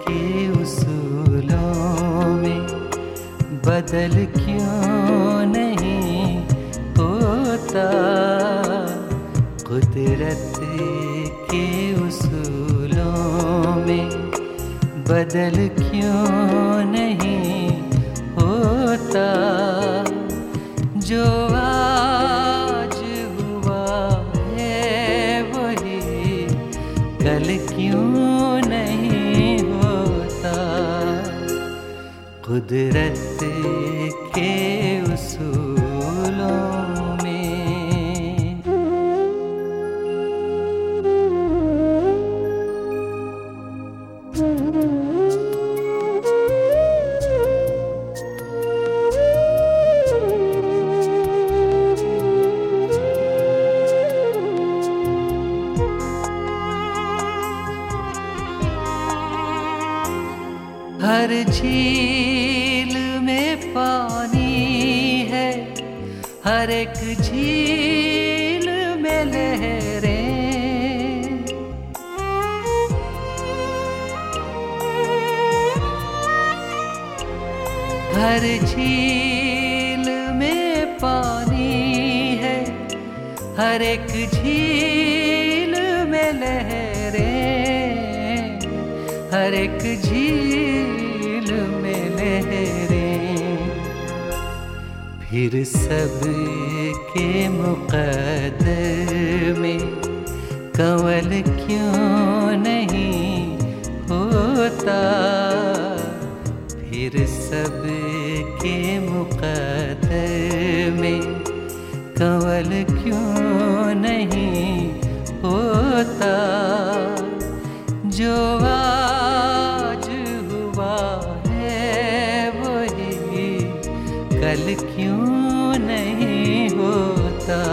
के उसूलों में बदल क्यों नहीं होता। कुदरत के उसूलों में बदल क्यों नहीं होता। जो आज हुआ है वही कल क्यों नहीं होता। कुदरत के उसूलों हर झील में पानी है, हर एक झील में लहरें। हर झील में पानी है, हर एक झील में लहरें। हर एक झील में लहरें। फिर सब के मुक़द्दर में कंवल क्यों नहीं होता। फिर सब के मुक़द्दर में कंवल क्यों नहीं होता। जो आज हुआ है वही कल क्यों नहीं होता।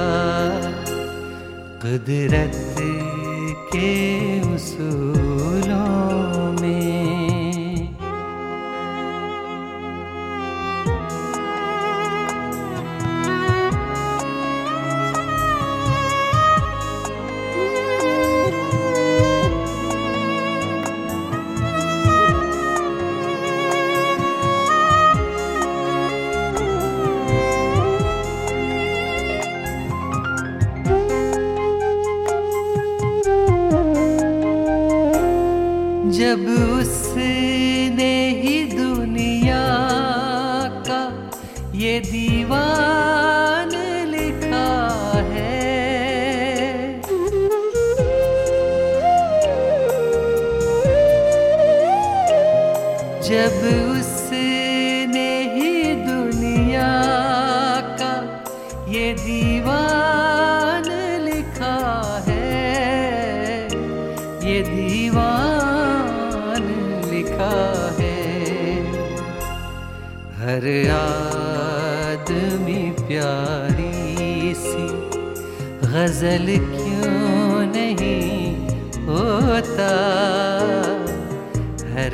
कुदरत के उसूलों में जब उसने ही दुनिया का ये दीवान लिखा है। जब उसने ही दुनिया का ये दीवान लिखा है। ये दीवान लिखा है। हर आदमी प्यारी सी गजल क्यों नहीं होता। हर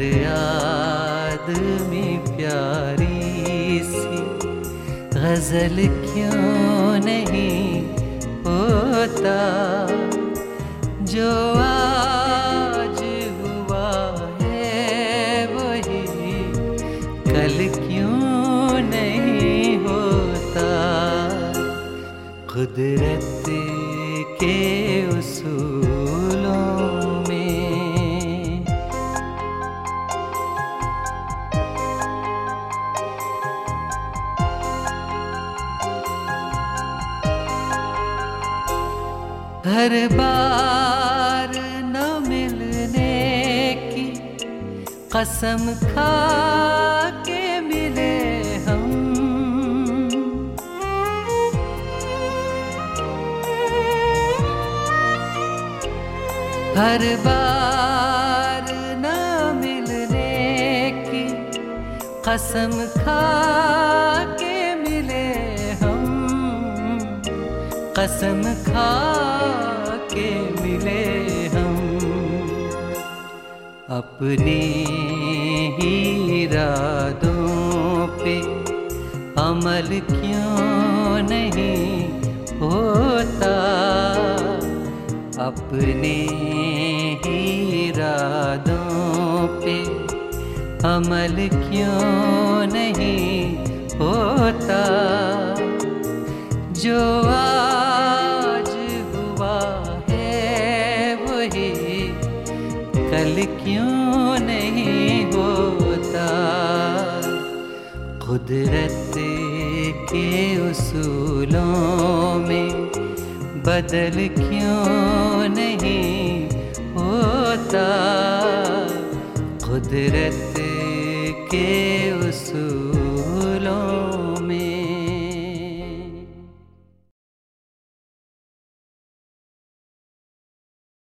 आदमी प्यारी सी गजल क्यों नहीं होता। जो आज हुआ है वही कल क्यों नहीं होता। कुदरत के उसूलों में हर बार न मिलने की कसम खा के मिले हम। हर बार न मिलने की कसम खा के मिले हम। कसम खा के मिले हम। अपने ही इरादों पे अमल क्यों नहीं होता। अपने ही इरादों पे अमल क्यों नहीं होता, जो आज हुआ है वही कल क्यों नहीं होता। कुदरत के उसूलों में बदल क्यों नहीं होता, कुदरत के उसूल